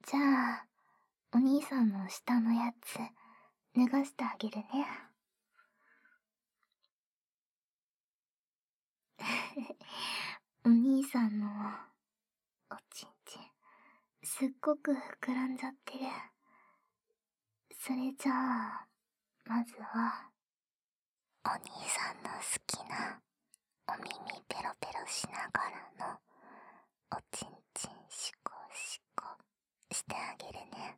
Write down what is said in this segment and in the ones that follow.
じゃあ、お兄さんの下のやつ、脱がしてあげるね。お兄さんの、おちんちん、すっごく膨らんじゃってる。それじゃあ、まずは、お兄さんの好きな、お耳ペロペロしながらの、おちんちんシコシコしてあげるね。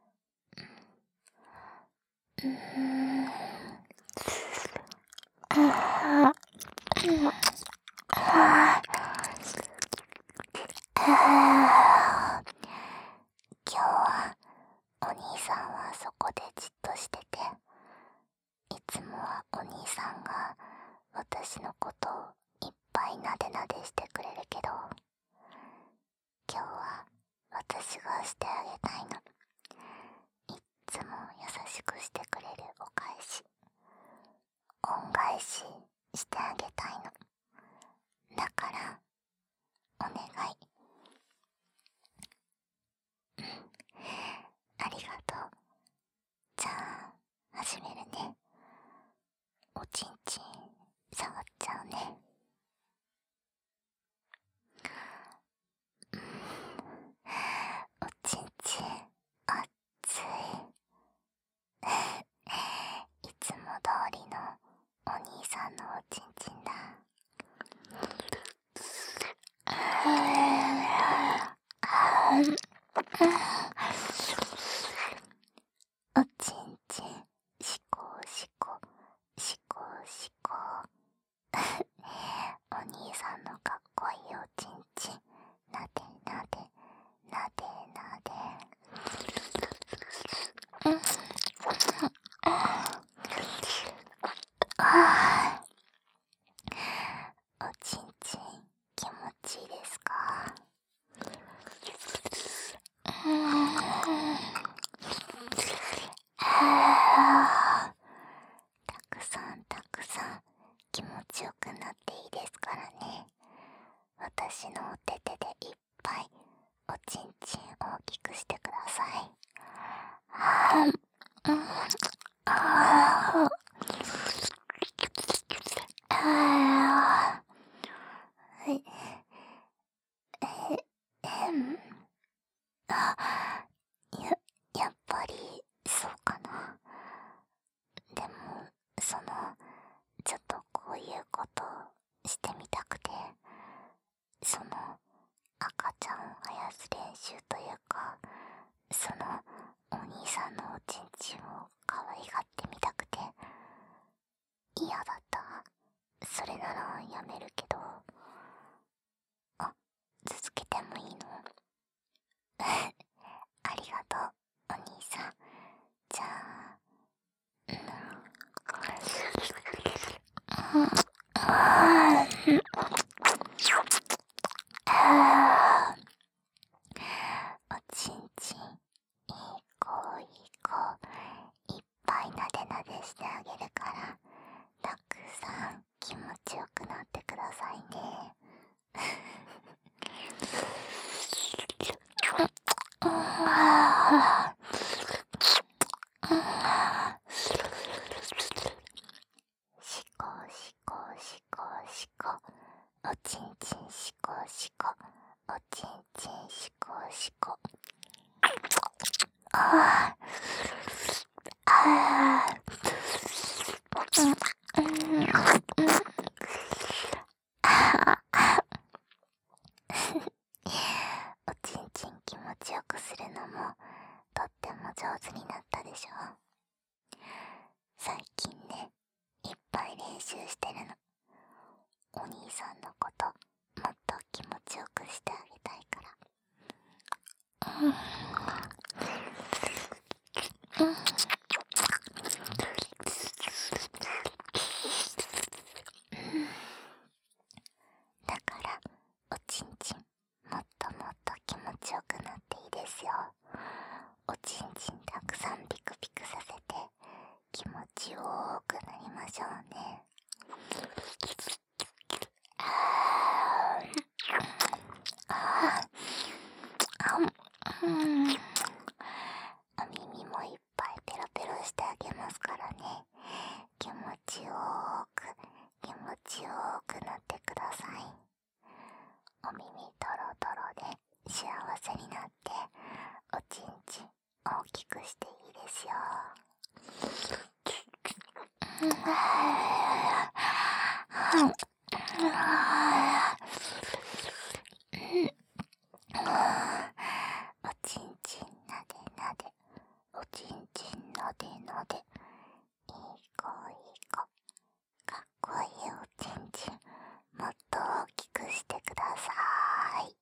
今日はお兄さんはそこでじっとしてて、いつもはお兄さんが私のことをいっぱいなでなでしてくれるけど、今日は私がしてあげたいの。いっつも優しくしてくれるお返し、恩返ししてあげたいの。だからお願い。ありがとう。じゃあ始めるね。おちんちん触っちゃうね。おちんちん熱い。いつも通りのお兄さんのおちんちんだ。おちんちんシコシコシコシコ。お兄さんのかっこいいおちんちんなでなでなでなで。おちんちん気持ちいいですか？たくさんたくさん気持ちよくなっていいですからね。私のお手手でいっぱいおちんちん大きくしてください。やっぱりそうかな。でもちょっとこういうことをしてみたくて、赤ちゃんを生やす練習というか、お兄さんのおちんちんを可愛がってみたくて。嫌だった。それならやめるけど。続けてもいいの？ありがとう、お兄さん。じゃあ、おちんちんいい子いい子、いっぱいなでなでしてあげるから、たくさん気持ちよくなってくださいね。シコシコシコシコ、おちんちんシコシコ、おちんちんシコシコ。おちんちん気持ちよくするのもとっても上手になったでしょ。最近ね、いっぱい練習してるの。お兄さんのこともっと気持ちよくしてあげたいから。だからおちんちんもっともっと気持ちよくなっていいですよ。おちんちんたくさんピクピクさせて気持ちよくなりましょうね。 おちんちんなでなで、おちんちんなでなで、いい子いい子、かっこいいおちんちん、もっと大きくしてください。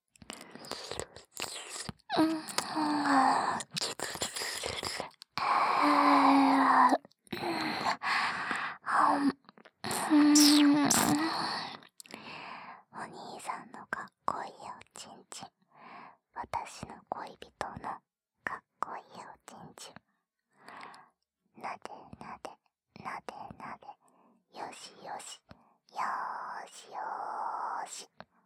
お兄さんのかっこいいおちんちん、私の恋人のかっこいいおちんちん、なでなでなでなで、よしよしよーしよーし。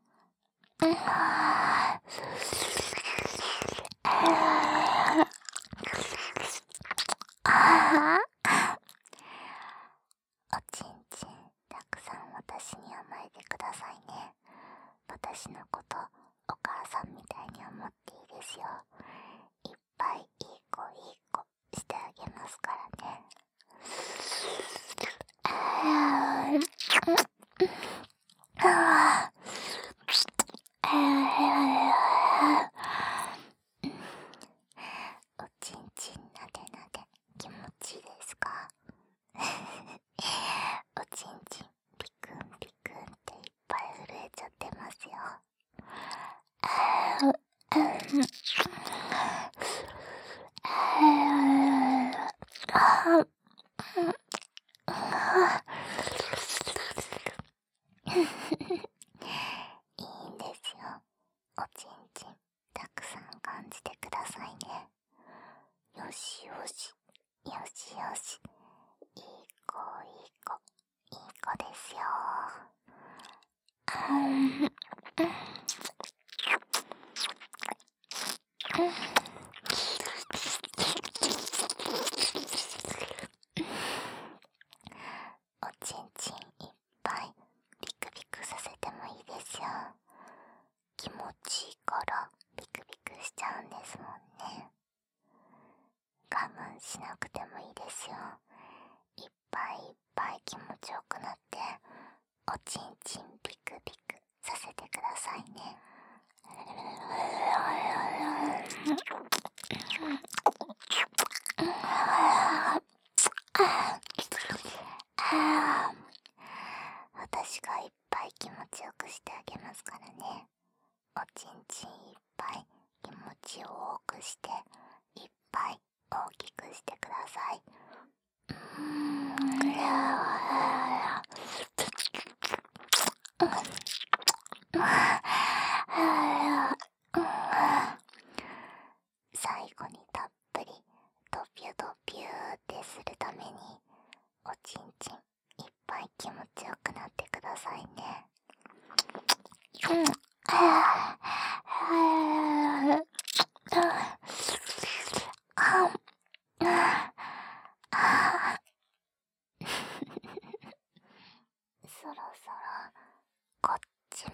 おちんちんたくさん私に甘えてくださいね。私のことお母さんみたいに思っていいですよ。いっぱいいい子いい子してあげますからね。おちんちんなでなで気持ちいいですか？おちんちんピクンピクンっていっぱい震えちゃってますよ。いいんですよ。おちんちんたくさん感じてくださいね。よしよしよしよし、いい子いい子いい子ですよ。おちんちんいっぱいピクピクさせてもいいですよ。気持ちいいからピクピクしちゃうんですもんね。我慢しなくてもいいですよ。いっぱいいっぱい気持ちよくなっておちんちんピクピクさせてくださいね。私がいっぱい気持ちよくしてあげますからね。おちんちんいっぱい気持ちを多くしていっぱい大きくしてください。最後にたっぷりドピュドピューってするためにおちんちんいっぱい気持ちよくなってくださいね。そろそろこっちも。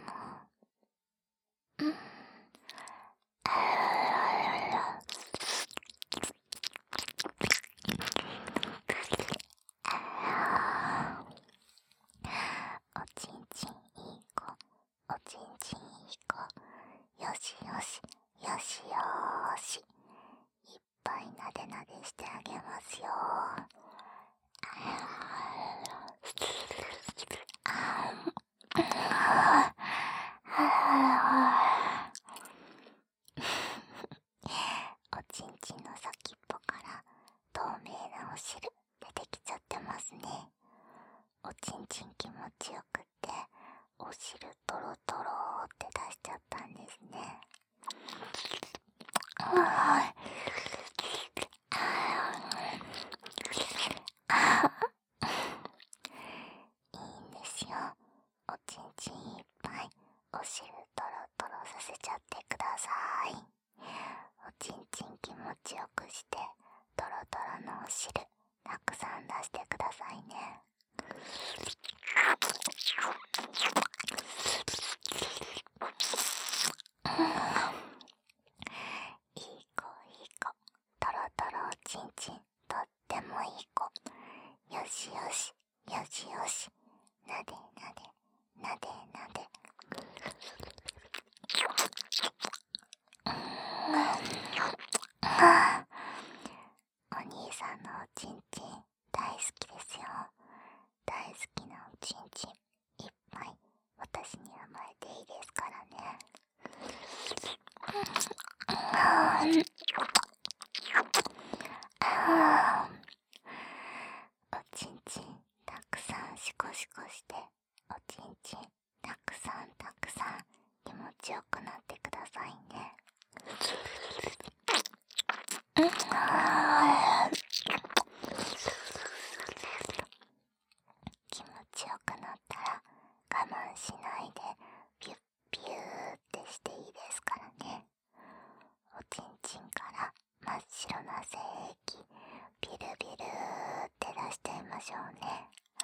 おちんちんいい子、おちんちんいい子、よしよしよしよーし、いっぱいなでなでしてあげますよ。おちんちんの先っぽから透明なお汁出てきちゃってますね。おちんちん気持ちよくってお汁トロトロって出しちゃったんですね。いいんですよ。おちんちんいっぱいお汁トロトロさせちゃってください。おちんちん気持ちよくしてトロトロのお汁たくさん出してくださいね。いい子いい子、トロトロおちんちんとってもいい子、よしよしお兄さんのおちんちん大好きですよ。大好きなおちんちんいっぱい私に甘えていいですからね。おちんちんたくさんシコシコして、おちんちんたくさんたくさん気持ちよくなってくださいね。気持ちよくなったら我慢しないでピュッピューってしていいですからね。おちんちんから真っ白な精液ビルビルって出しちゃいましょうね。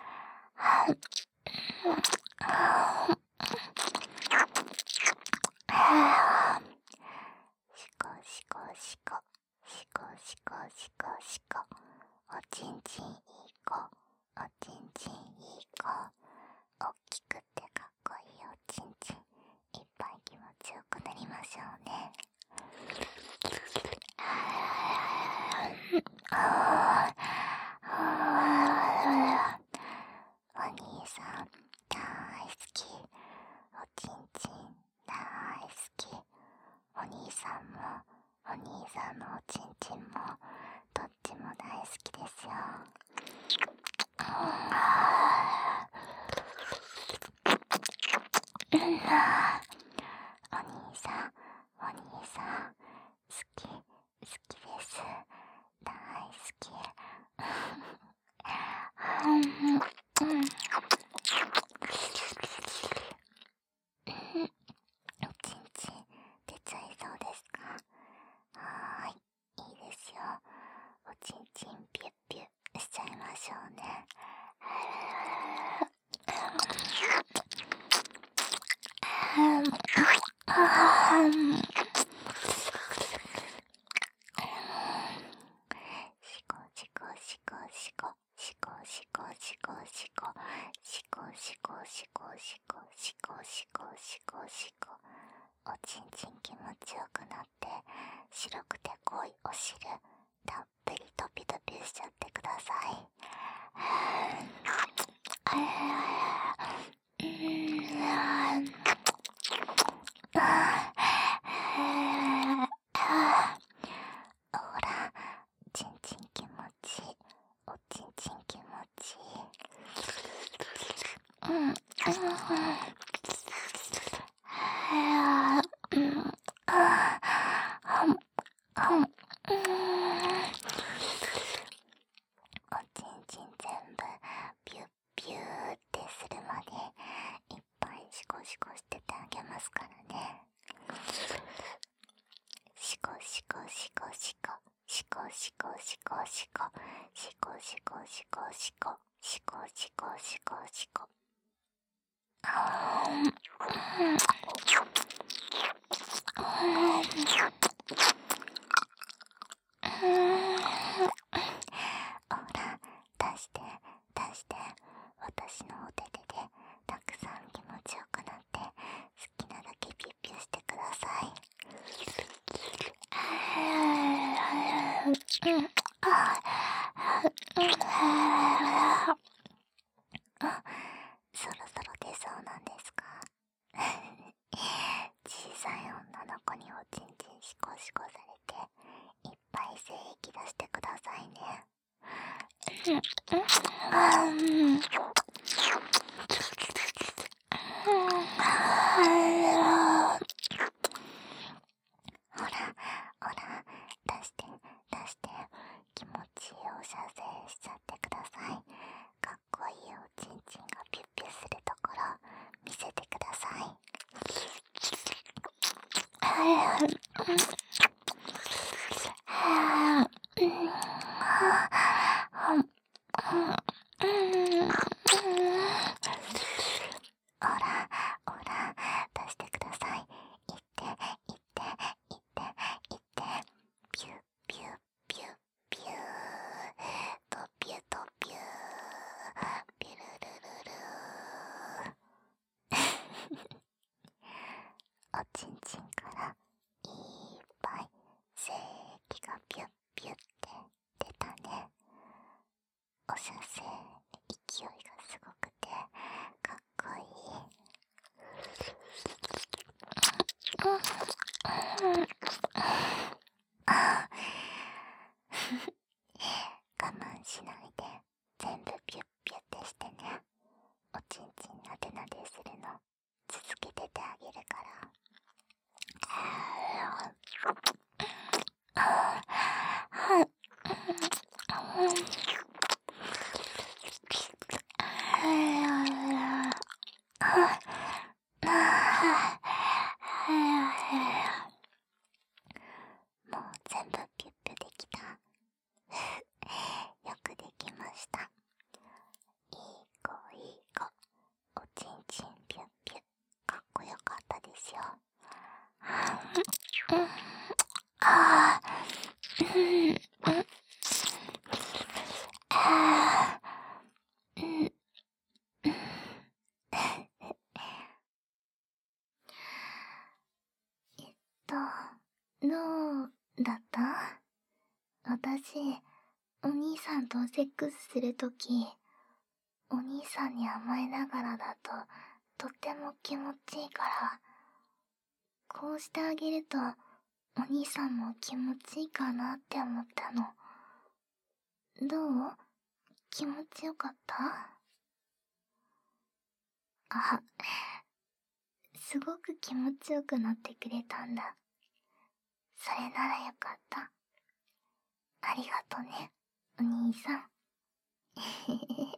シコシコシコシコシコシコシコ、おちんちんいい子、おちんちんいい子、おっきくってかっこいいおちんちんいっぱい気持ちよくなりましょうね。お兄さん大好き、おちんちん大好き。お兄さんもお兄さんのおちんちんもどっちも大好きですよ。お兄さんお兄さん好き好きです、大好き。おちんちん出ちゃいそうですか？はーい、いいですよ。おちんちんピュッピュッしちゃいましょうね。シコシコシコシコシコシコシコシコシコシコシコシコシコシコシコシコ、おちんちん気持ちよくなって白くて濃いお汁たっぷりトピトピしちゃってください。ほら、ちんちん気持ちいい、おちんちん気持ちいい。おちんちん全部ピュッピューってするまでいっぱいシコシコしててあげますからね。シコシコシコシコシコシコシコシコシコシコシコシコシコシコシコシコ。ほら、出して出して、私のお手手でたくさん気持ちよくなって好きなだけピュッピュしてください。そろそろ出そうなんですか？小さい女の子におちんちんシコシコされていっぱい精液出してくださいね。ほらほら、出して出して、気持ちいいお射精しちゃってください。かっこいいおちんちんがピュッピュするところ見せてください。ほらほら、出してください。いっていっていっていって、ピュッピュッピュッピューとピュとピューピュルルルルーおちんちんからいっぱい精液がピュッピュッって出たね。お射精勢いがすごくてかっこいい。我慢しないで全部ピュッピュッてしてね。おちんちんなでなでするの続けててあげるから。もう全部ピュッピュできた。よくできました。いい子いい子。おちんちんピュッピュかっこよかったですよ。どうだった？私、お兄さんとセックスするとき、お兄さんに甘えながらだととっても気持ちいいから、こうしてあげるとお兄さんも気持ちいいかなって思ったの。どう？気持ちよかった？あ、すごく気持ちよくなってくれたんだ。それならよかった。ありがとね、お兄さん。